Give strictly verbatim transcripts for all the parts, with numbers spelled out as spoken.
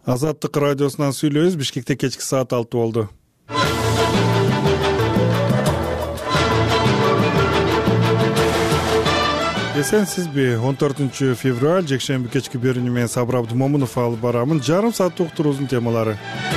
Азаттык радиосунан сүйлөйбүз. Бишкекте кечки саат алты болду. Эсенсизби? он төртүнчү февраль жекшемби кечки берүүнү менен Сабыр Абдымомунов алып барамын. Жарым саат уктуруубуздун темалары.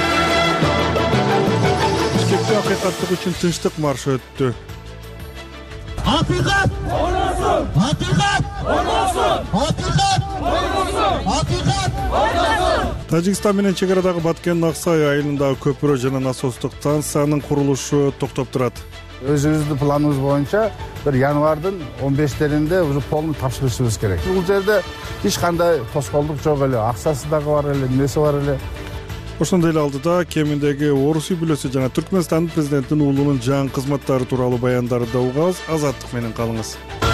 Бишкекте акыйкаттык үчүн тынчтык маршы өттү. Акыйкат ойносун! Акыйкат ойносун! Акыйкат ойносун! Акыйкат ойносун! Тажикстан менен чек арадагы Баткен Аксай айылындагы көпүрө жана насостук станциянын курулушу токтоп турат. Өзүбүздүн планыбыз боюнча бир январдын он бештеринде уже полный тапшырышыбыз керек. Бул жерде эч кандай тоскоолдук жок эле, акчасы дагы бар эле, эмеси бар эле. Ошондой эле алдыда кеминдеги орус үй-бүлөсү жана Түркмөнстандын президентинин уулунун жаңы кызматтары тууралуу баяндарды да угабыз. Азаттык менен калыңыз.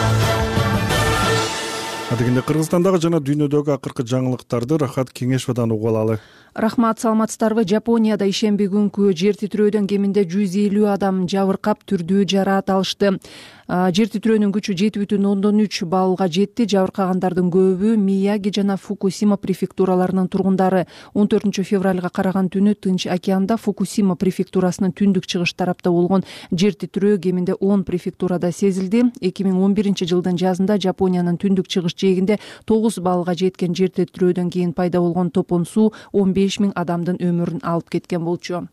Адегенде Кыргызстандагы жана дүйнөдөгү акыркы жаңылыктарды Рахат Кеңешовдон угуп алалы. Рахмат, саламатсыздарбы? Жапонияда ишемби күнкү жер титирөөдөн кеминде жүз элүү адам жабыркап, түрдүү жараат алышты. Жер титирөөнүн күчү жети бүтүн ондон үч баллга жетти. Жабыркагандардын көбү Мияги жана Фукусима префектураларынын тургундары. он төртүнчү февралга караган түнү Тынч океанда Фукусима префектурасынын түндүк чыгыш тарапта болгон жер титирөө кеминде он префектурада сезилди. эки миң он биринчи жылдын жазында Жапониянын түндүк чыгыш жээгинде тогуз баллга жеткен жер титирөөдөн кийин пайда болгон топон суу он беш миң адамдын өмүрүн алып кеткен болчу.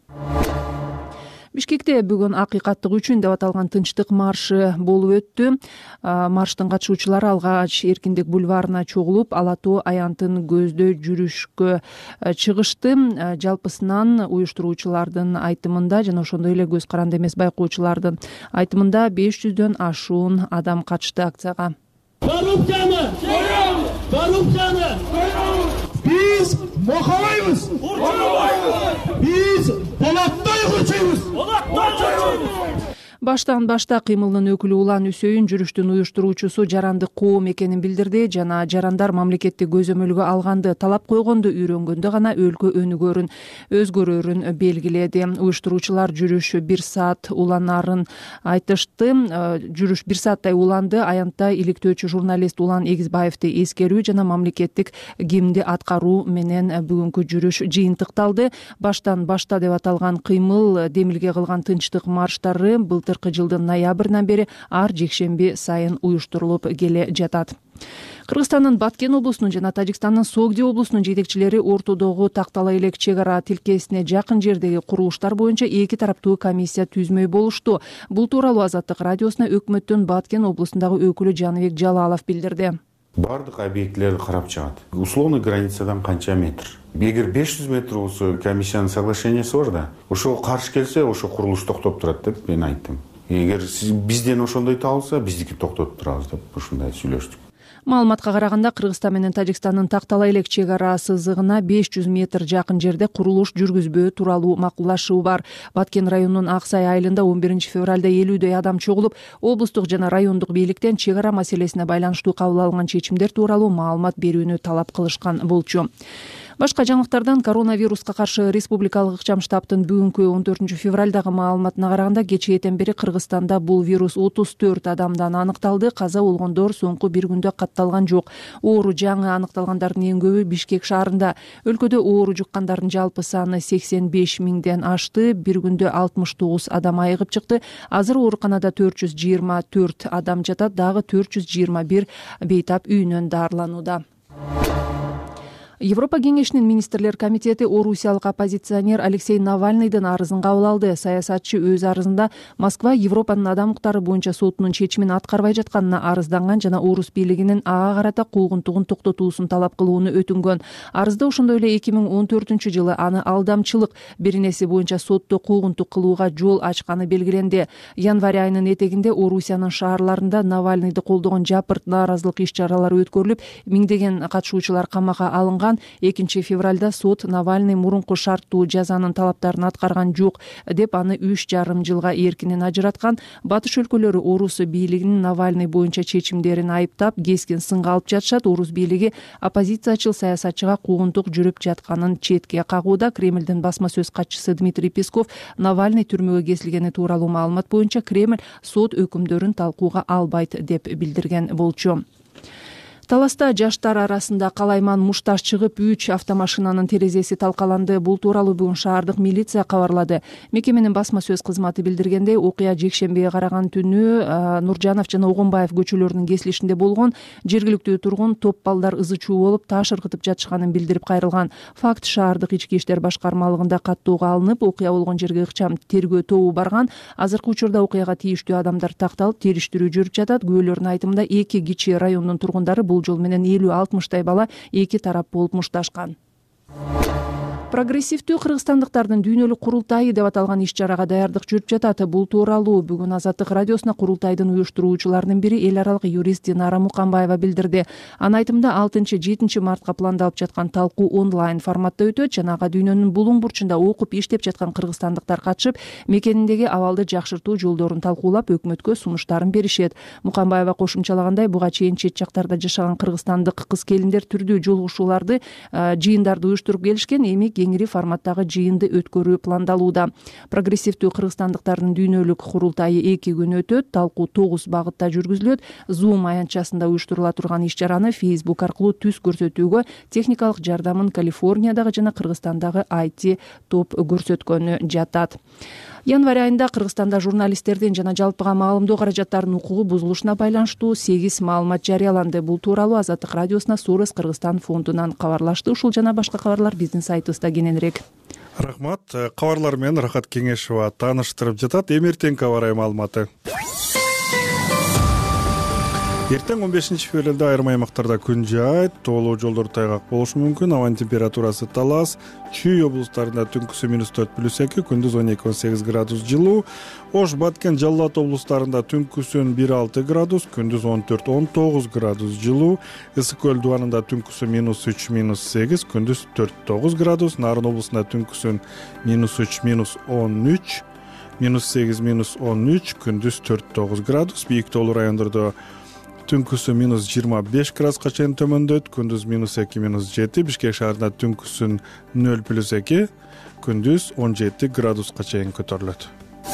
Бишкекте бүгүн акыйкаттык үчүн деп аталган тынчтык маршы болуп өттү. Марштын катышуучулары алгач Эркиндик бульварына чогулуп, Ала тоо аянтын көздөй жүрүшкө чыгышты. Жалпысынан уюштуруучулардын айтымында жана ошондой эле көз каранды эмес байкоочулардын айтымында беш жүздөн ашуун адам катышты акцияга. Коррупцияны жоюбуз! Коррупцияны жоюбуз! Биз мохабайбыз! Урчубайбыз! Биз болоттой курчуйбуз! Болоттой курчуйбуз! Баштан башта кыймылдын өкүлү Улан Үсөйүн жүрүштүн уюштуруучусу жарандык коом экенин билдирди жана жарандар мамлекетти көзөмөлгө алганды, талап койгонду үйрөнгөндө гана өлкө өнүгөрүн, өзгөрөрүн белгиледи. Уюштуруучулар жүрүш бир саат уланарын айтышты. Жүрүш бир сааттай уланды. Аянтта иликтөөчү журналист Улан Эгизбаевди эскерүү жана мамлекеттик гимнди аткаруу менен бүгүнкү жүрүш жыйынтыкталды. Баштан башта деп аталган кыймыл демилге кылган тынчтык марштары былтыр жылдын ноябрынан бери ар жекшемби сайын уюштурулуп келе жатат. Кыргызстандын Баткен облусунун жана Тажикстандын Согди облусунун жетекчилери ортодогу Тактала элек чек ара тилкесине жакын жердеги курулуштар боюнча эки тараптуу комиссия түзмөй болушту. Бул тууралуу Азаттык радиосуна өкмөттүн Баткен облусундагы өкүлү Жаныбек Жалалов билдирди. Бардык объектилерди карап чыгат. Условный границадан канча метр? Эгер беш жүз метр болсо комиссиянын соглашениясы бар да, ошого каршы келсе, ошо курулуш токтоп турат деп мен айттым. Эгер бизден ошондой табылса, биздики токтотуп турабыз деп ушундай сүйлөштүк. Маалыматка караганда Кыргызстан менен Тажикстандын Тактала элек чек ара сызыгына беш жүз метр жакын жерде курулуш жүргүзбөө тууралуу макулдашуу бар. Баткен районунун Аксай айылында он биринчи февралда элүүдөй адам чогулуп, облустук жана райондук бийликтен чек ара маселесине байланыштуу кабыл алынган чечимдер тууралуу маалымат берүүнү талап кылышкан болчу. Башка жаңылыктардан коронавируска каршы республикалык ыкчам штабтын бүгүнкү он төртүнчү февралдагы маалыматына караганда кечээден бери Кыргызстанда бул вирус отуз төрт адамдан аныкталды. Каза болгондор соңку бир күндө катталган жок. Оору жаңы аныкталгандардын эң көбү Бишкек шаарында. Өлкөдө оору жуккандардын жалпы саны сексен беш миңден ашты. Бир күндө алтымыш тогуз адам айыгып чыкты. Азыр ооруканада төрт жүз жыйырма төрт адам жатат, дагы төрт жүз жыйырма бир бейтап үйүнөн даарыланууда. Европа кеңешинин министрлер комитети орусиялык оппозиционер Алексей Навальныйдын арызын кабыл алды. Саясатчы өз арызында Москва Европанын адам укуктары боюнча сотунун чечимин аткарбай жатканына арызданган жана орус бийлигинин ага карата куугунтугун токтотуусун талап кылууну өтүнгөн. Арызда ошондой эле эки миң он төртүнчү жылы аны алдамчылык беренеси боюнча сотто куугунтук кылууга жол ачканы белгиленди. Январь айынын этегинде Орусиянын шаарларында Навальныйды колдогон жапырт нааразылык иш-чаралары өткөрүлүп, миңдеген катышуучулар камакка алынган. экинчи февралда сот Навальный мурунку шарттуу жазанын талаптарын аткарган жок деп аны үч жарым жылга эркинен ажыраткан. Батыш өлкөлөрү орус бийлигинин Навальный боюнча чечимдерин айыптап, кескин сынга алып жатышат. Орус бийлиги оппозициячыл саясатчыга куугунтук жүрүп жатканын четке кагууда. Кремлдин басма сөз катчысы Дмитрий Песков Навальный түрмөгө кесилгени тууралуу маалымат боюнча Кремль сот өкүмдөрүн талкууга албайт деп билдирген болчу. Таласта жаштар арасында калайман мушташ чыгып үч автомашинанын терезеси талкаланды. Бул тууралуу бүгүн шаардык милиция кабарлады. Мекеменин басма сөз кызматы билдиргендей, окуя жекшембиге караган түнү Нуржанов жана Огонбаев көчөлөрүнүн кесилишинде болгон. Жергиликтүү тургун топ балдар ызы чуу болуп таш ыргытып жатышканын билдирип кайрылган. Факт шаардык ички иштер башкармалыгында каттууга алынып, окуя болгон жерге ыкчам тергөө тобу барган. Азыркы учурда окуяга тийиштүү адамдар такталып, териштирүү жүрүп жатат. Күбөлөрдүн айтымында эки кичи райондун тургундары бул жол менен элүү алтымыштай бала эки тарап болуп мушташкан. Прогрессивдүү кыргызстандыктардын дүйнөлүк курултайы деп аталган иш-чарага даярдык жүрүп жатат. Бул тууралуу бүгүн Азаттык радиосуна курултайдын уюштуруучуларынын бири эл аралык юрист Динара Мукамбаева билдирди. Анын айтымында алтынчы жетинчи мартка пландалып жаткан талкуу онлайн форматта өтөт жана ага дүйнөнүн булуң бурчунда окуп иштеп жаткан кыргызстандыктар катышып, мекениндеги абалды жакшыртуу жолдорун талкуулап, өкмөткө сунуштарын беришет. Мукамбаева кошумчалагандай, буга чейин чет жактарда жашаган кыргызстандык кыз-келиндер түрдүү жолугушууларды, жыйындарды уюштуруп келишкен. Эми кеңири форматтагы жыйынды өткөрүү пландалууда. Прогрессивдүү кыргызстандыктардын дүйнөлүк курултайы эки күн өтөт. Талкуу тогуз багытта жүргүзүлөт. Zoom аянтчасында уюштурула турган иш-чараны Facebook аркылуу түз көрсөтүүгө техникалык жардамын Калифорниядагы жана Кыргызстандагы ай ти топ көрсөткөнү жатат. Январь айында Кыргызстанда журналисттердин жана жалпыга маалымдоо каражаттарынын укугу бузулушуна байланыштуу сегиз маалымат жарыяланды. Бул тууралуу Азаттык радиосуна Сурес Кыргызстан фондунан кабарлашты. Ушул жана башка кабарлар биздин сайтыбызда кененирээк. Рахмат. Кабарлар менен Рахат Кеңешова тааныштырып жатат. Эми эртең кабар маалыматы. Эртең он бешинчи февралда айрым аймактарда күн жаайт, тоолуу жолдор тайгак болушу мүмкүн. Абанын температурасы Талас, Чүй облустарында түнкүсү минус төрт плюс эки, күндүз он эки он сегиз градус жылуу. Ош, Баткен, Жалал Абад облустарында түнкүсүн бир алты градус, күндүз он төрт он тогуз градус жылуу. Ысык көл дубанында түнкүсү минус үч минус сегиз, күндүз төрт тогуз градус. Нарын облусунда түнкүсүн минус үч минус он үч, минус сегиз минус он үч, күндүз төрт тогуз градус. Бийик тоолуу райондордо түнкүсү минус жыйырма беш градуска чейин төмөндөйт, күндүз минус эки минус жети. Бишкек шаарында түнкүсүн нөл плюс эки, күндүз он жети градуска чейин көтөрүлөт.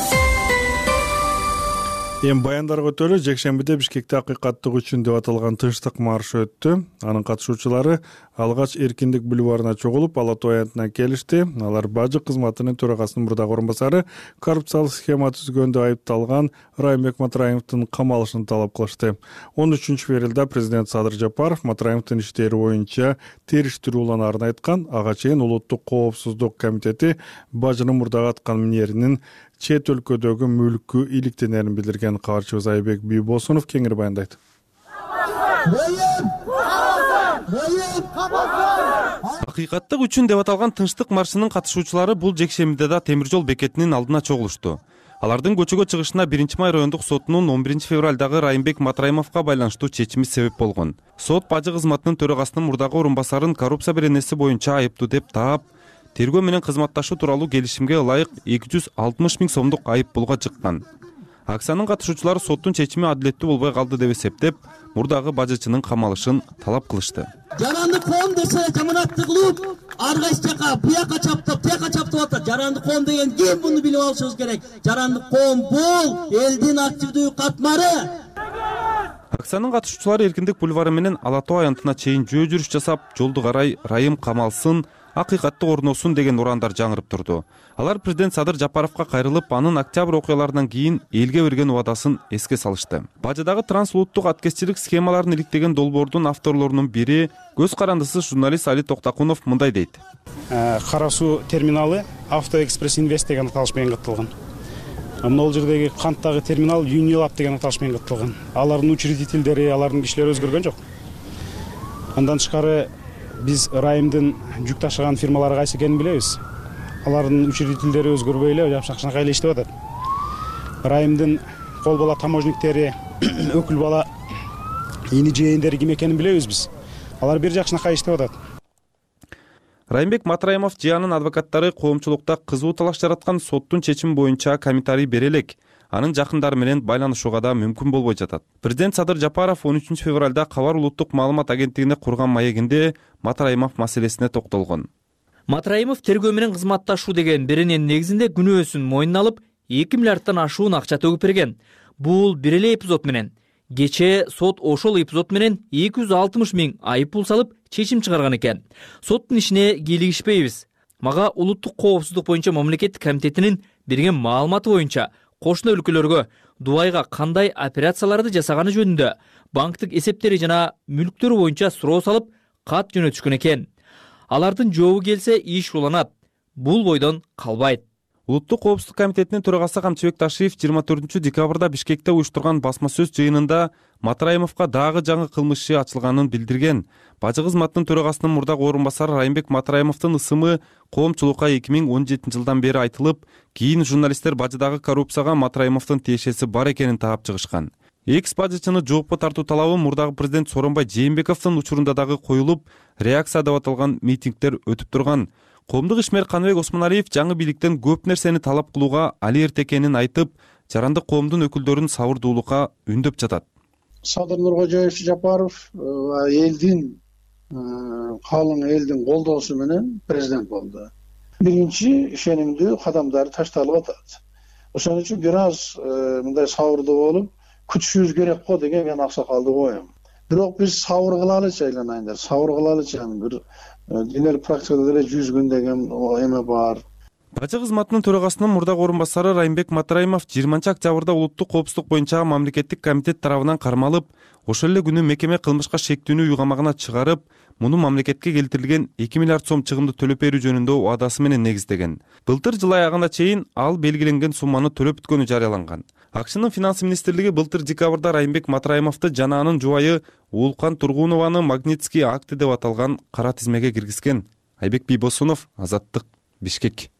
Эми баяндарга өтөлү. Жекшембиде Бишкекте акыйкаттык үчүн деп аталган тынчтык маршы өттү. Анын катышуучулары алгач Эркиндик бульварына чогулуп, Ала Тоо аянтына келишти. Алар бажы кызматынын төрагасынын мурдагы орун басары коррупциялык схема түзгөндө айыпталган Райымбек Матраимовдун камалышын талап кылышты. он үчүнчү февралда президент Садыр Жапаров Матраимовдун иштери боюнча териштирүү уланаарын айткан. Ага чейин Улуттук коопсуздук комитети бажынын мурдагы аткан минеринин чет өлкөдөгү мүлкү иликтенерин билдирген. Кабарчыбыз Айбек Бийбосунов кеңири баяндайт. Акыйкаттык үчүн деп аталган тынчтык маршынын катышуучулары бул жекшембиде да темир жол бекетинин алдына чогулушту. Алардын көчөгө чыгышына биринчи май райондук сотунун он биринчи февралдагы Райымбек Матраимовго байланыштуу чечими себеп болгон. Сот бажы кызматынын төрагасынын мурдагы орун басарын коррупция беренеси боюнча айыптуу деп таап, тергөө менен кызматташуу тууралуу келишимге ылайык эки жүз алтымыш миң сомдук айып пулга жыккан. Акциянын катышуучулары соттун чечими адилеттүү болбой калды деп эсептеп, мурдагы бажычынын камалышын талап кылышты. Жаранды коом десе жаманатты кылып, ар кайсы жака бияка чаптап, тияка чаптап атат. Жаранды коом деген ким, буну билип алышыбыз керек. Жаранды коом бул элдин активдүү катмары. Акциянын катышуучулары Эркиндик бульвары менен Ала Тоо аянтына чейин жөө жүрүш жасап, жолду карай Райым камалсын, акыйкатты орносун деген урандар жаңырып турду. Алар президент Садыр Жапаровго кайрылып, анын октябрь окуяларынан кийин элге берген убадасын эске салышты. Бажыдагы трансулуттук аткезчилик схемаларын иликтеген долбоордун авторлорунун бири көз карандысыз журналист Али Токтакунов мындай дейт. Кара суу терминалы Автоэкспресс Инвест деген аталыш менен катталган. Мына жердеги канттагы терминал Юнилаб деген аталыш менен катталган. Алардын учредительдери, алардын кишилери өзгөргөн жок. Андан тышкары биз Райымдын жүк ташыган фирмалары кайсы экенин билебиз. Алардын учредительдери өзгөрбөй эле жапшак-жакшай эле иштеп атат. Райымдын кол бала таможниктери, өкүл бала ини жээндери ким экенин билебиз биз. Алар бир жакшынакай иштеп атат. Райымбек Матраимов жыянын адвокаттары коомчулукта кызуу талаш жараткан соттун чечими боюнча комментарий бере элек. Анын жакындары менен байланышууга да мүмкүн болбой жатат. Президент Садыр Жапаров он үчүнчү февралда Кабар улуттук маалымат агенттигине курган маегинде Матраимов маселесине токтолгон. Матраимов тергөө менен кызматташуу деген биринин негизинде күнөөсүн мойнуна алып, эки миллиардтан ашуун акча төгүп берген. Бул бир эле эпизод менен Кечээ сот ошол эпизод менен эки жүз алтымыш миң айып пул салып чечим чыгарган экен. Соттун ишине кийлигишпейбиз. Мага улуттук коопсуздук боюнча мамлекеттик комитетинин берген маалыматы боюнча кошуна өлкөлөргө Дубайга кандай операцияларды жасаганы жөнүндө банктык эсептери жана мүлктөрү боюнча суроо салып кат жөнөтүшкөн экен. Алардын жообу келсе иш уланат. Бул бойдон калбайт. Улуттук коопсуздук комитетинин төрагасы Камчыбек Ташиев жыйырма төртүнчү декабрда Бишкекте уюштурган басма сөз жыйынында Матраимовго дагы жаңы кылмыш иши ачылганын билдирген. Бажы кызматынын төрагасынын мурдагы орун басары Райымбек Матраимовдун ысымы коомчулукка эки миң он жетинчи жылдан бери айтылып, кийин журналисттер бажыдагы коррупцияга Матраимовдун тиешеси бар экенин таап чыгышкан. Экс бажычыны жоопко тартуу талабы мурдагы президент Сооронбай Жээнбековдун учурунда дагы коюлуп, реакция деп аталган митингдер өтүп турган. Коомдук ишмер Каныбек Осмоналиев жаңы бийликтен көп нерсени талап кылууга али эрте экенин айтып, жарандык коомдун өкүлдөрүн сабырдуулукка үндөп жатат. Садыр Нуркожоевич Жапаров элдин калың элдин колдоосу менен президент болду. Биринчи ишенимдүү кадамдары ташталып атат. Ошон үчүн бир аз мындай сабырдуу болуп күтүшүбүз керек го деген мен аксакалды коем. Бирок биз сабыр кылалычы айланайындар, сабыр кылалычы бир денелик практикада деле жүз күн деген эме бар. Бажы кызматынын төрагасынын мурдагы орун басары Райымбек Матраимов жыйырманчы октябрда улуттук коопсуздук боюнча мамлекеттик комитет тарабынан кармалып, ошол эле күнү мекеме кылмышка шектүүнү уйгамагына чыгарып, муну мамлекетке келтирилген эки миллиард сом чыгымды төлөп берүү жөнүндө убадасы менен негиздеген. Былтыр жыл аягына чейин ал белгиленген сумманы төлөп бүткөнү жарыяланган. АКШнын финанс министрлиги былтыр декабрда Райымбек Матраимовду жана анын жубайы Уулкан Тургунованы Магнитский акты деп аталган кара тизмеге киргизген. Айбек Бийбосунов, Азаттык, Бишкек.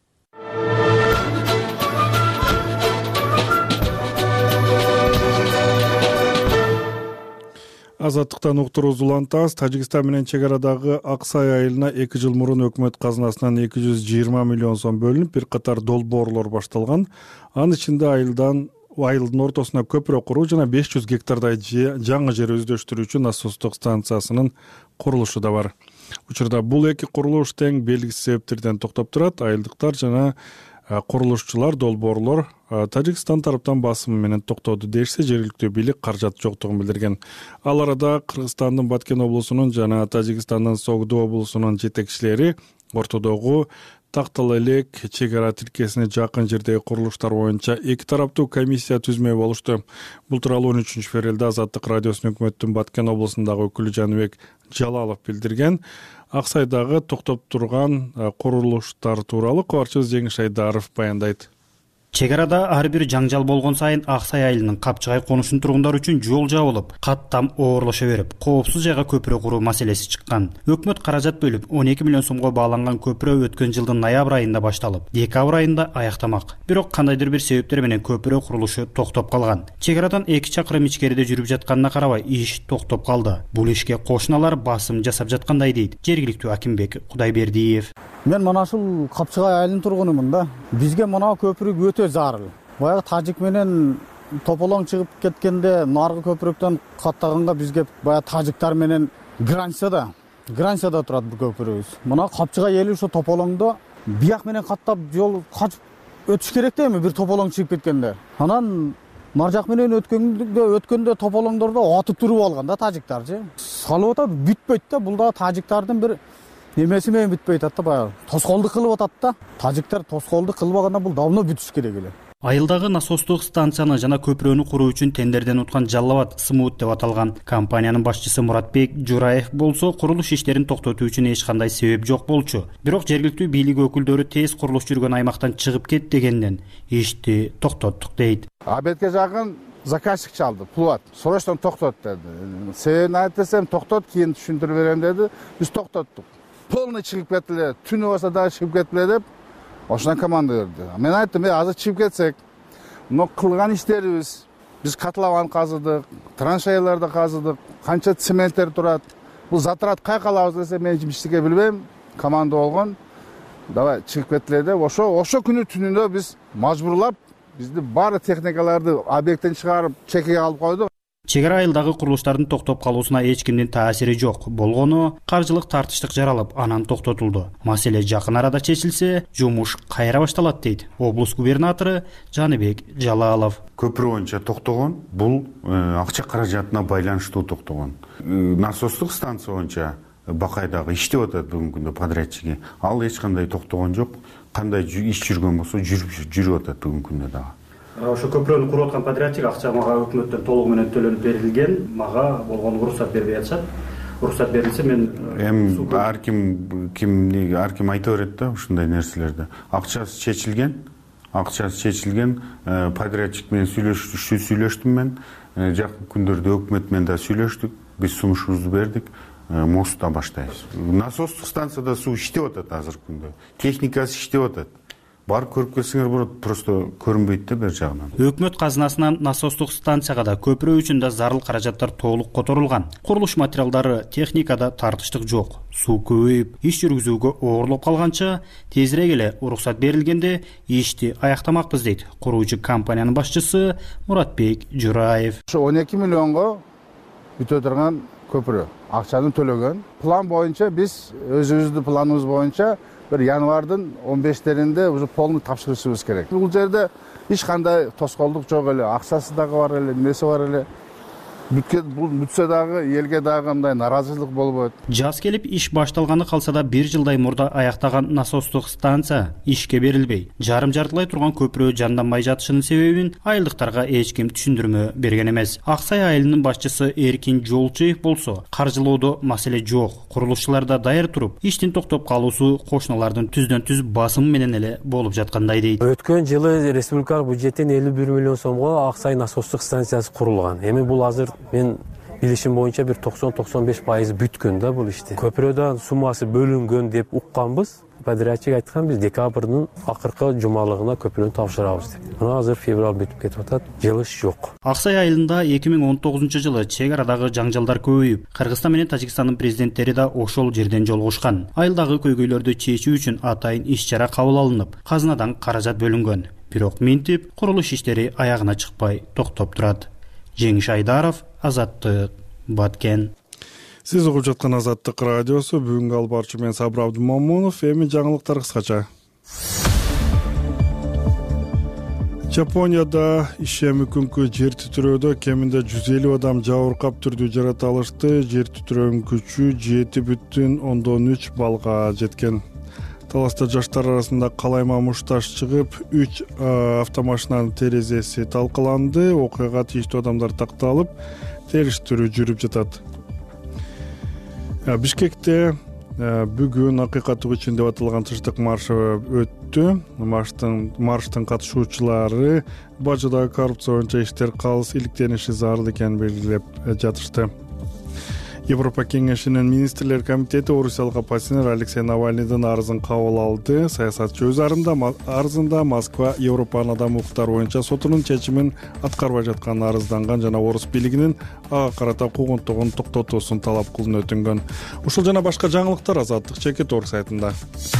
Азаттыктан уктуруубузду улантабыз. Тажикстан менен чек арадагы Аксай айылына эки жыл мурун өкмөт казынасынан эки жүз жыйырма миллион сом бөлүнүп, бир катар долбоорлор башталган. Анын ичинде айылдан айылдын ортосуна көпүрө куруу жана беш жүз гектардай жаңы жер өздөштүрүүчү насостук станциясынын курулушу да бар. Учурда бул эки курулуш тең белгисиз себептерден токтоп турат. Айылдыктар жана курулушчулар, долбоорлор Тажикстан тараптан басымы менен токтоду дешсе, жергиликтүү бийлик каражат жоктугун билдирген. Ал арада Кыргызстандын Баткен облусунун жана Тажикстандын Согду облусунун жетекчилери ортодогу Тактал элек чек ара тилкесине жакын жердеги курулуштар боюнча эки тараптуу комиссия түзмөй болушту. Бул тууралуу он үчүнчү февралда Азаттык радиосунун өкмөттүн Баткен облусундагы өкүлү Жаныбек Жалалов билдирген. Аксайдагы токтоп турган курулуштар тууралуу кабарчыбыз Жеңиш Айдаров баяндайт. Чек арада ар бир жаңжал болгон сайын Аксай айылынын Капчыгай конушунун тургундар үчүн жол жабылып, каттам оорлошо берип, коопсуз жайга көпүрө куруу маселеси чыккан. Өкмөт каражат бөлүп, он эки миллион сомго бааланган көпүрө өткөн жылдын ноябрь айында башталып, декабрь айында аяктамак. Бирок кандайдыр бир себептер менен көпүрө курулушу токтоп калган. Чек арадан эки чакырым ичкериде жүрүп жатканына карабай, иш токтоп калды. Бул ишке кошуналар басым жасап жаткандай дейт жергиликтүү Акимбек Кудайбердиев. Мен мына ушул Капчыгай айылынын тургунумун да. Бизге мына көпүрө өтө зарыл. Баягы тажик менен тополоң чыгып кеткенде наркы көпүрөктөн каттаганга бизге баягы тажиктар менен границада, границада турат бул көпүрөбүз. Мына Капчыгай эли ошо тополоңдо бияк менен каттап жол качып өтүш керек да эми бир тополоң чыгып кеткенде. Анан нар жак менен өткөндө өткөндө тополоңдордо атып туруп алган да тажиктарчы. Салып атат, бүтпөйт да. Бул да тажиктардын бир немеси менен бүтпөй атат да, баягы тоскоолдук кылып атат да. Тажиктар тоскоолдук кылбаганда бул давно бүтүш керек эле. Айылдагы насостук станцияны жана көпүрөнү куруу үчүн тендерден уткан Жаллабад Смут деп аталган компаниянын башчысы Муратбек Жураев болсо, курулуш иштерин токтотуу үчүн эч кандай себеп жок болчу. Бирок жергиликтүү бийлик өкүлдөрү тез курулуш жүргөн аймактан чыгып кет дегенден ишти токтоттук дейт. Абетке жакын заказчик чалды, пулат. Срочно токтот деди. Себебин айт десем, токтот, кийин түшүндүрүп берем деди. Биз токтоттук. Полный чыгып кетиле, түнү болсо дагы чыгып кетиле деп ошондон команда берди. Мен айттым, "Э, азыр чыгып кетсек, но кылган иштерибиз, биз котлован казыдык, траншеяларды казыдык, канча цементтер турат. Бул затрат кай калабыз десе, мен эчимчиге билбейм, команда болгон. Давай чыгып кетиле деп, ошо ошо күнү түнүндө биз мажбурлап, бизди баары техникаларды объекттен чыгарып, чекеге алып койдук. чек ара айылдагы курулуштардын токтоп калуусуна эч кимдин таасири жок. Болгону каржылык тартыштык жаралып, анан токтотулду. Маселе жакын арада чечилсе, жумуш кайра башталат дейт облус губернатору Жаныбек Жалалов. Көпүрө боюнча токтогон, бул акча каражатына байланыштуу токтогон. Насостук станция боюнча Бакайдагы иштеп атат бүгүнкү күндө подрядчиги. Ал эч кандай токтогон жок. Кандай иш жүргөн болсо жүрүп атат бүгүнкү күндө дагы. Ошо көпүрөнү куруп аткан подрядчик акча мага өкмөттөн толугу менен төлөнүп берилген, мага болгону уруксат бербей атышат. Уруксат берилсе мен эми ар ким кимди ар ким айта берет да ушундай нерселерди. Акчасы чечилген, акчасы чечилген, подрядчик менен сүйлөштү, сүйлөштүм мен. Жакын күндөрдө өкмөт менен да сүйлөштүк. Биз сунушубузду бердик. Мостта баштайбыз. Насостук станцияда суу иштеп атат азыркы күндө. Техникасы иштеп атат. Бар көрүп келсеңер болот, просто көрүнбөйт да бер жагынан. Өкмөт казынасынан насостук станцияга да көпүрө үчүн да зарыл каражаттар толук которулган. Курулуш материалдары, техникада тартыштык жок. Суу көбөйүп, иш жүргүзүүгө оорлоп калганча, тезирээк эле уруксат берилгенде ишти аяктамакпыз дейт куруучу компаниянын башчысы Муратбек Жураев. Ошо он эки миллионго бүтө турган көпүрө акчаны төлөгөн. План боюнча биз өзүбүздүн планыбыз боюнча bir январдын он бештеринде уже полный тапшырышыбыз керек. Бул жерде эч кандай тоскоолдук жок эле, акчасы дагы бар эле, немеси бар эле. Бүтсө дагы элге дагы андай наразычылык болбойт. Жаз келип иш башталганы калса да бир жылдай мурда аяктаган насостук станция ишке берилбей, жарым жартылай турган көпүрө жанданбай жатышынын себебин айылдыктарга эч ким түшүндүрмө берген эмес. Аксай айылынын башчысы Эркин Жолчуев болсо, каржылоодо маселе жок. Курулушчулар да даяр туруп, иштин токтоп калуусу кошуналардын түздөн түз басымы менен эле болуп жаткандай дейт. Өткөн жылы республикалык бюджеттен элүү бир миллион сомго Аксай насостук станциясы курулган. Эми бул азыр мен билишим боюнча бир токсон токсон беш пайыз бүткөн да бул ишти. Көпүрөдөн суммасы бөлүнгөн деп укканбыз. Подрядчик айткан биз декабрдын акыркы жумалыгына көпүрөнү тапшырабыз деп. Мына азыр февраль бүтүп кетип атат, жылыш жок. Аксай айылында эки миң он тогузунчу жылы чек арадагы жаңжалдар көбөйүп, Кыргызстан менен Тажикстандын президенттери да ошол жерден жолугушкан. Айылдагы көйгөйлөрдү чечүү үчүн атайын иш-чара кабыл алынып, казынадан каражат бөлүнгөн. Бирок минтип курулуш иштери аягына чыкпай токтоп турат. Жеңиш Айдаров, Азаттык, Баткен. Сиз угуп жаткан Азаттык радиосу. Бүгүнкү алып барчу мен Сабыр Абдымомунов. Эми жаңылыктар кыскача. Жапонияда ишеми күнкү жер титирөөдө кеминде жүз элүү адам жабыркап түрдүү жаракат алышты. Жер титирөөнүн күчү жети бүтүн ондон үч баллга жеткен. Таласта жаштар арасында калайма мушташ чыгып, үч автомашинанын терезеси талкаланды. Окуяга тийиштүү адамдар такталып, териштирүү жүрүп жатат. Бишкекте бүгүн акыйкаттык үчүн деп аталган тынчтык маршы өттү. Марштын марштын катышуучулары бажыдагы коррупция боюнча иштер калыс иликтениши зарыл экенин белгилеп жатышты. Европа кеңешинин министрлер комитети орусиялык оппозиционер Алексей Навальныйдын арызын кабыл алды. Саясатчы өз арызында Москва Европанын адам укуктары боюнча сотунун чечимин аткарбай жатканын арызданган жана орус бийлигинин ага карата куугунтугун токтотуусун талап кылууну өтүнгөн. Ушул жана башка жаңылыктар Азаттык чекит орг сайтында.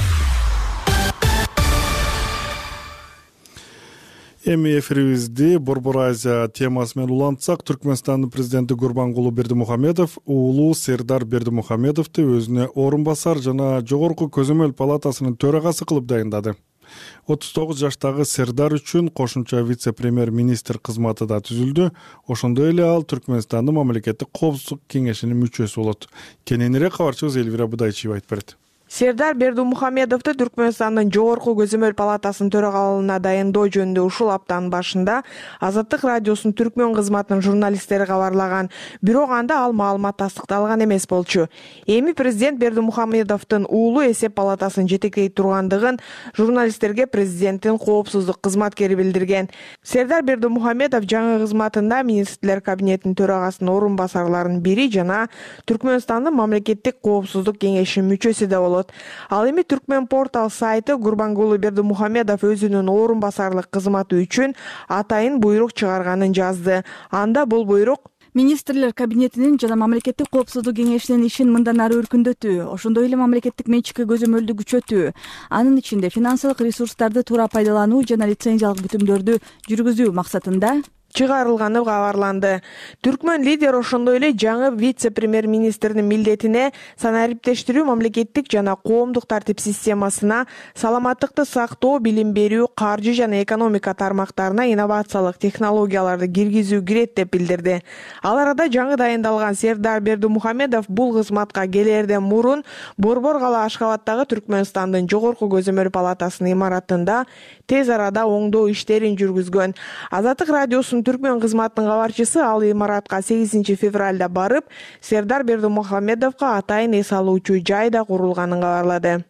Эми эфирибизди Борбор Азия темасы менен улантсак, Түркмөнстандын президенти Гурбангулы Бердимухамедов уулу Сердар Бердимухамедовду өзүнө орун басар жана жогорку көзөмөл палатасынын төрагасы кылып дайындады. отуз тогуз жаштагы Сердар үчүн кошумча вице-премьер-министр кызматы да түзүлдү. Ошондой эле ал Түркмөнстандын мамлекеттик коопсуздук кеңешинин мүчөсү болот. Кененирээк кабарчыбыз Элвира Будайчиева айтып берет. Сердар Бердимухамедовду Түркмөнстандын жогорку көзөмөл палатасынын төрагалыгына дайындоо жөнүндө ушул аптанын башында Азаттык радиосунун түркмөн кызматынын журналисттери кабарлаган. Бирок анда ал маалымат тастыкталган эмес болчу. Эми президент Бердимухамедовдун уулу эсеп палатасын жетектей тургандыгын журналисттерге президенттин коопсуздук кызматкери билдирген. Сердар Бердимухамедов жаңы кызматында министрлер кабинетинин төрагасынын орун басарларынын бири жана Түркмөнстандын мамлекеттик коопсуздук кеңешинин мүчөсү да болот. Ал эми Түркмөн портал сайты Гурбангулы Бердимухамедов өзүнүн орун басарлык кызматы үчүн атайын буйрук чыгарганын жазды. Анда бул буйрук министрлер кабинетинин жана мамлекеттик коопсуздук кеңешинин ишин мындан ары өркүндөтүү, ошондой эле мамлекеттик менчикке көзөмөлдү күчөтүү, анын ичинде финансылык ресурстарды туура пайдалануу жана лицензиялык бүтүмдөрдү жүргүзүү максатында чыгарылганы кабарланды. Түркмөн лидер ошондой эле жаңы вице-премьер-министрдин милдетине санариптештирүү, мамлекеттик жана коомдук тартип системасына, саламаттыкты сактоо, билим берүү, каржы жана экономика тармактарына инновациялык технологияларды киргизүү кирет деп билдирди. Ал арада жаңы дайындалган Сердар Бердимухамедов бул кызматка келерден мурун Борбор кала Ашхабадтагы Түркмөнстандын жогорку көзөмөл палатасынын имаратында тез арада оңдоо иштерин жүргүзгөн. Азаттык радиосунун Түркмөн кызматынын кабарчысы ал имаратка сегизинчи февралда барып, Сердар Бердимухамедовго атайын эс алуучу жай да курулганын кабарлады.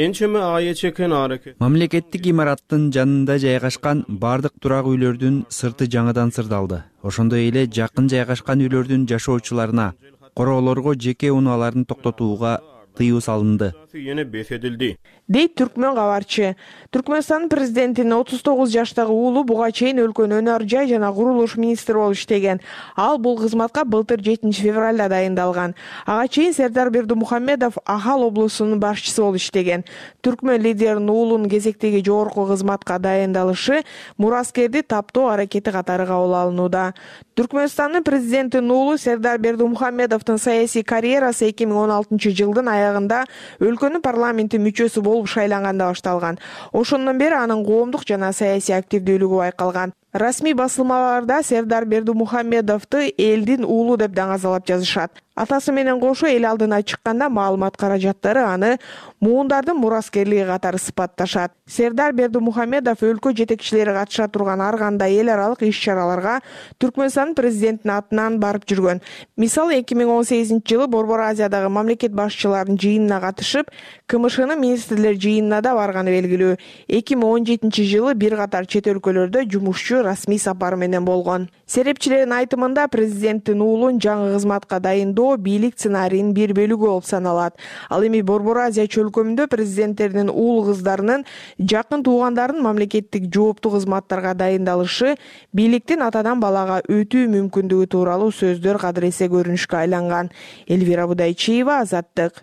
Мамлекеттик имараттын жанында жайгашкан бардык турак үйлөрдүн сырты жаңыдан сырдалды. Ошондой эле жакын жайгашкан үйлөрдүн жашоочуларына, короолорго жеке унааларын токтотууга тыюу салынды, дейт Түркмөн кабарчы. Түркмөнстандын президентинин отуз тогуз жаштагы уулу буга чейин өлкөнүн өнөр жай жана курулуш министри болуп иштеген. Ал бул кызматка былтыр жетинчи февралда дайындалган. Ага чейин Сердар Бердимухамедов Ахал облусунун башчысы болуп иштеген. Түркмөн лидеринин уулунун кезектеги жогорку кызматка дайындалышы мураскерди таптоо аракети катары кабыл алынууда. Түркмөнстандын президентинин уулу Сердар Бердимухамедовдун саясий карьерасы эки миң он алтынчы жылдын аягында өлкөнүн парламенти мүчөсү болуп шайланганда башталган. Ошондон бери анын коомдук жана саясий активдүүлүгү байкалган. Расмий басылмаларда Сердар Бердимухамедовду элдин уулу деп даңазалап жазышат. Атасы менен кошо эл алдына чыкканда маалымат каражаттары аны муундардын мураскерлиги катары сыпатташат. Сердар Бердимухамедов өлкө жетекчилери катыша турган ар кандай эл аралык иш-чараларга Түркмөнстандын президентинин атынан барып жүргөн. Мисалы эки миң он сегизинчи жылы Борбор Азиядагы мамлекет башчыларынын жыйынына катышып, КМШнын министрлер жыйынына да барганы белгилүү. эки миң он жетинчи жылы бир катар чет өлкөлөрдө жумушчу расмий сапар менен болгон. Серепчилердин айтымында президенттин уулун жаңы кызматка дайындоо бийлик сценарийинин бир бөлүгү болуп саналат. Ал эми Борбор Азия чөлкөмүндө президенттердин уул кыздарынын жакын туугандарынын мамлекеттик жооптуу кызматтарга дайындалышы бийликтин атадан балага өтүү мүмкүндүгү тууралуу сөздөр кадыресе көрүнүшкө айланган. Эльвира Будайчиева, Азаттык.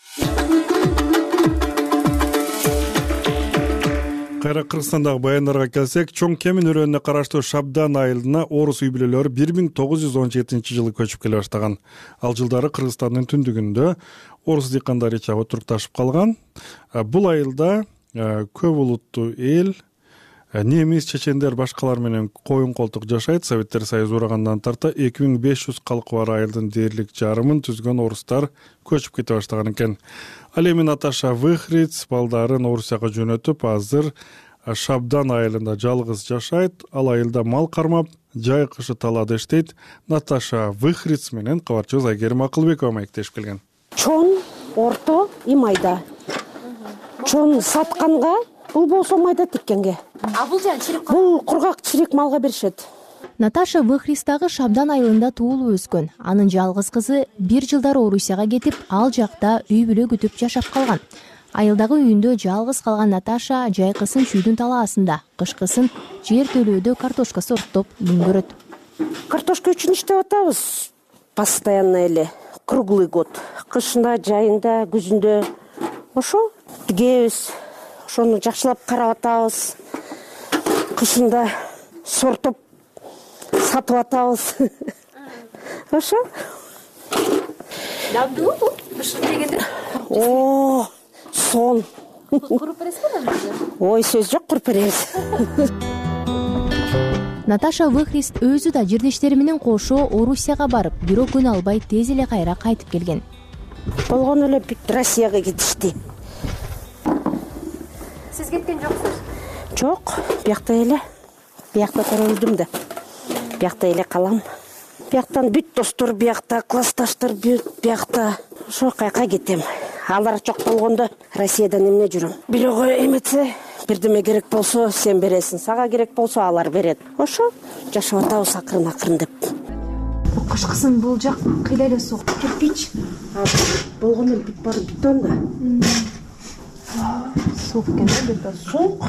Кайра Кыргызстандагы баяндарга келсек, чоң Кемин өрөөнүнө караштуу Шабдан айылына орус үй бүлөлөрү бир миң тогуз жүз он жетинчи жылы көчүп келе баштаган. Ал жылдары Кыргызстандын түндүгүндө орус дыйкандар ичи отурукташып калган. Бул айылда көп улуттуу эл, немис, чечендер, башкалар менен коюн колтук жашайт. Советтер Союзу урагандан тарта эки миң беш жүз калкы бар айылдын дээрлик жарымын түзгөн орустар көчүп кете баштаган экен. Ал эми Наташа Выхриц балдарын Орусияга жөнөтүп, азыр Шабдан айылында жалгыз жашайт. Ал айылда мал кармап, жай кышы талаада иштейт. Наташа Выхриц менен кабарчыбыз Айгерим Акылбекова маектешип келген. Чон, орто и майда. Чон сатканга, бул болсо майда тиккенге. А бул жан чирик? Бул кургак чирик малга беришет. Наташа Выхристагы Шабдан айылында туулуп өскөн. Анын жалгыз кызы бир жылдар Орусияга кетип, ал жакта үй бүлө күтүп жашап калган. Айылдагы үйүндө жалгыз калган Наташа жайкысын чүйдүн талаасында, кышкысын жер төлөөдө картошка сорттоп үңгөрөт. Картошка үчүн иштеп атабыз. Постоянно эле, круглый год. Кышында, жайында, күзүндө ошо тигебиз. Ошону жакшылап карап атабыз. Кышында сортоп сатып атабыз. Ошо. Дабдуу бул? Кышын дегенде. О, сон. Куруп бересизби? Ой, сөз жок, куруп беребиз. Наташа Выхрист өзү да жирдештери менен кошо Орусияга барып, бирок күн албай тез эле кайра кайтып келген. Болгон эле бүт Россияга кетишти. Сиз кеткен жоксуз? Жок, биякта эле. Биякта төрөлдүм да. Биякта эле калам. Бияктан бүт достор биякта, классташтар бүт биякта. Ошо кайка кетем. Алар жок болгондо Россиядан эмне жүрөм. Бирөөгө эметсе, бирдеме керек болсо сен бересиң, сага керек болсо алар берет. Ошо жашап атабыз акырын-акырын деп. Кышкысын бул жак кыйла эле суук. Кирпич. Болгон эле бүт баары бетон да. Суук экен да, бетон. Суук.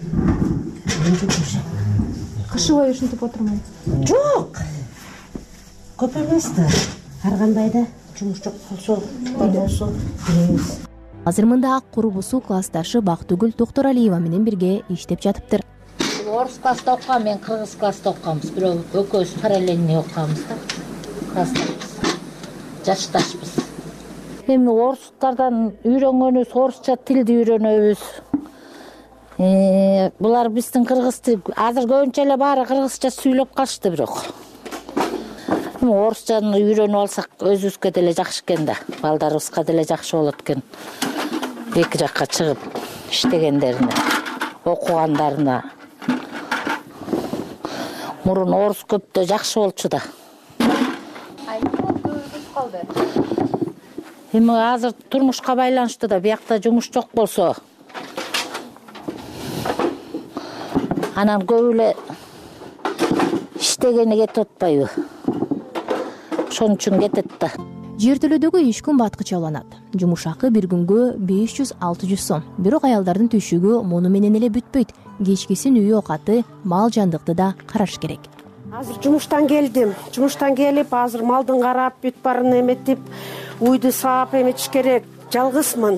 Кышы бою ушинтип отурмайбы? Жок. Көп эмес да. Ар кандай да жумуш жок болсо, болсо беребиз. Азыр мында ак курбусу классташы Бактыгүл Токторалиева менен бирге иштеп жатыптыр. орус класста окуган, мен кыргыз класста окуганбыз. Бирок экөөбүз параллельный окуганбыз да. Классташпыз. Жашташпыз. Эми орустардан үйрөнгөнүбүз, орусча тилди үйрөнөбүз. Э, булар биздин кыргыз тил, азыр көбүнчө эле баары кыргызча сүйлөп калышты бирок. Эми орусчаны үйрөнүп алсак өзүбүзгө деле жакшы экен да. Балдарыбызга деле жакшы болот экен. Эки жакка чыгып иштегендерине, окугандарына. Мурун орус көптө жакшы болчу да. Эми азыр турмушка байланыштуу да, биякта жумуш жок болсо, анан көп эле иштегени кетип атпайбы? Ошон үчүн кетет да. Жертөлөдөгү иш күн баткыча уланат. Жумуш акы бир күнгө беш жүз алты жүз сом. Бирок аялдардын түшүгү муну менен эле бүтпөйт. Кечкисин үй оокаты, мал жандыкты да караш керек. Азыр жумуштан келдим. Жумуштан келип, азыр малдын карап, бүт барын эметип, уйду саап эметиш керек. Жалгызмын.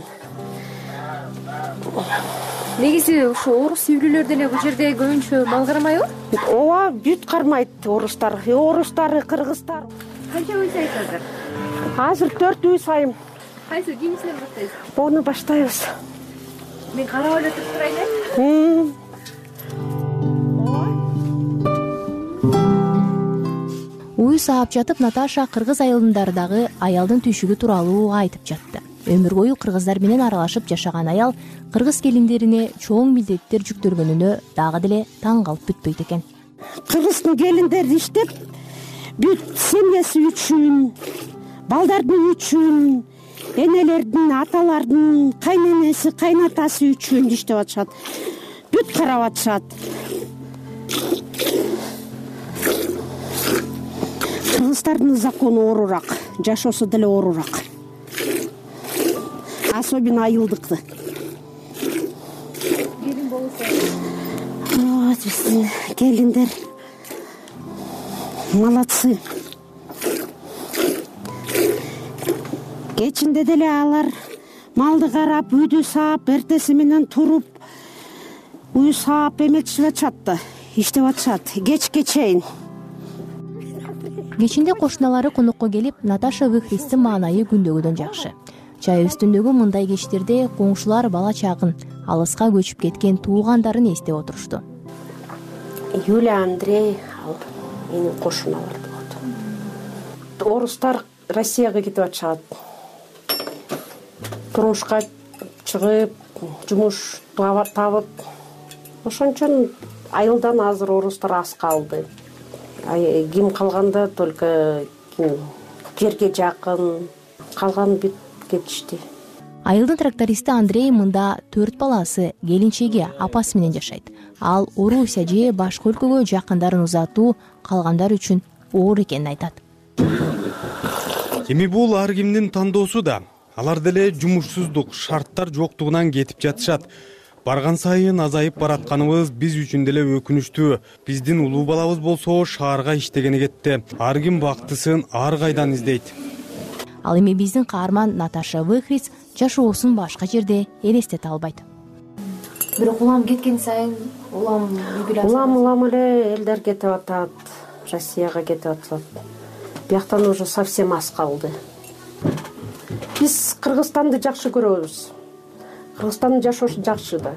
Негизи ушу орус үйлүүлөр деле бул жерде көбүнчө мал карамайбы? Ооба, бүт кармайт орустар. Орустары, кыргыздар. Канча үй сайт азыр? Азыр төрт үй сайым. Кайсы кийинчиден баштайсыз? Оны баштайбыз. Мен карап эле туруп турайын. Уй саап жатып Наташа кыргыз айылындары дагы аялдын түшүгү тууралуу айтып жатты. Өмүр бою кыргыздар менен аралашып жашаган аял кыргыз келиндерине чоң милдеттер жүктөргөнүнө дагы деле таң калып бүтпөйт экен. Кыргыздын келиндери иштеп, бүт семьясы үчүн, балдардын үчүн, энелердин, аталардын, кайненеси, кайнатасы үчүн иштеп атышат. Бүт карап атышат. Кыргыздардын закону оорураак, жашоосу деле оорураак. Особенно айылдыкты. Келин болсо. Вот биздин келиндер молодцы. Кечинде деле алар малды карап, үйдү саап, эртеси менен туруп, үй саап эметишип атышат да, иштеп атышат. Кечке чейин. Кечинде кошуналары конокко келип, Наташа Выхристин маанайы күндөгүдөн жакшы. Чай үстүндөгү мындай кечтерде коңшулар бала чагын, алыска көчүп кеткен туугандарын эстеп отурушту. Юлия, Андрей, ал менин кошуналар болот. Орустар Россияга кетип атышат. Турмушка чыгып, жумуш табып. Ошон айылдан азыр орустар аз калды. Ким калганда только жерге жакын, калган бүт кетишти. Айылдын трактористи Андрей мында төрт баласы, келинчеги, апасы менен жашайт. Ал Орусия же башка өлкөгө жакындарын узатуу калгандар үчүн оор экенин айтат. Эми бул ар кимдин тандоосу да. Алар деле жумушсуздук, шарттар жоктугунан кетип жатышат. Барган сайын азайып баратканыбыз биз үчүн деле өкүнүчтүү. Биздин улуу балабыз болсо шаарга иштегени кетти. Ар ким бактысын ар кайдан издейт. Ал эми биздин каарман Наташа Выхриц жашоосун башка жерде элестете албайт. Бирок улам кеткен сайын, улам улам улам эле элдер кетип атат, Россияга кетип атат. Бияктан уже совсем аз калды. Биз Кыргызстанды жакшы көрөбүз. Кыргызстандын жашоосу жакшы да.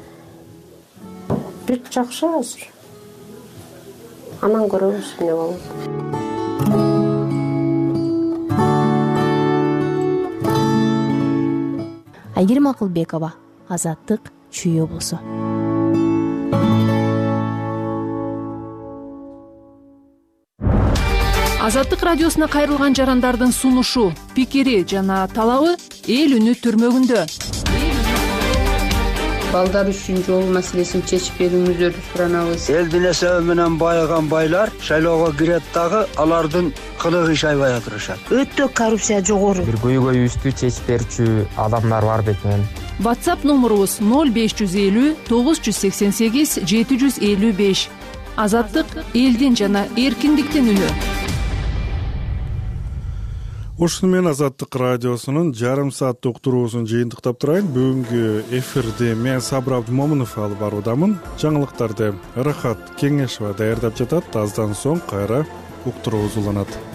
Бүт жакшы азыр. Анан көрөбүз эмне болот. Айгерим Акылбекова, Азаттык, Чүй облусу. Азаттык радиосуна кайрылган жарандардын сунушу, пикири жана талабы эл үнү түрмөгүндө. Балдар үчүн жол маселесин чечип берүүңүздөрдү суранабыз. Элдин эсеби менен байыган байлар шайлоого кирет дагы алардын кылыгы иш айбай отурушат. Өтө коррупция жогору. Бир көйгөйүбүздү чечип берүүчү адамдар бар бекен. WhatsApp номурубуз ноль беш жүз элүү тогуз жүз сексен сегиз жети жүз элүү беш. Азаттык элдин жана эркиндиктин үнү. ушуну менен Азаттык радиосунун жарым сааттык уктуруусун жыйынтыктап турайын. Бүгүнкү эфирди мен Сабыр Абдымомунов алып баруудамын. Жаңылыктарды Рахат Кеңешова даярдап жатат. Аздан соң кайра уктуруубуз уланат.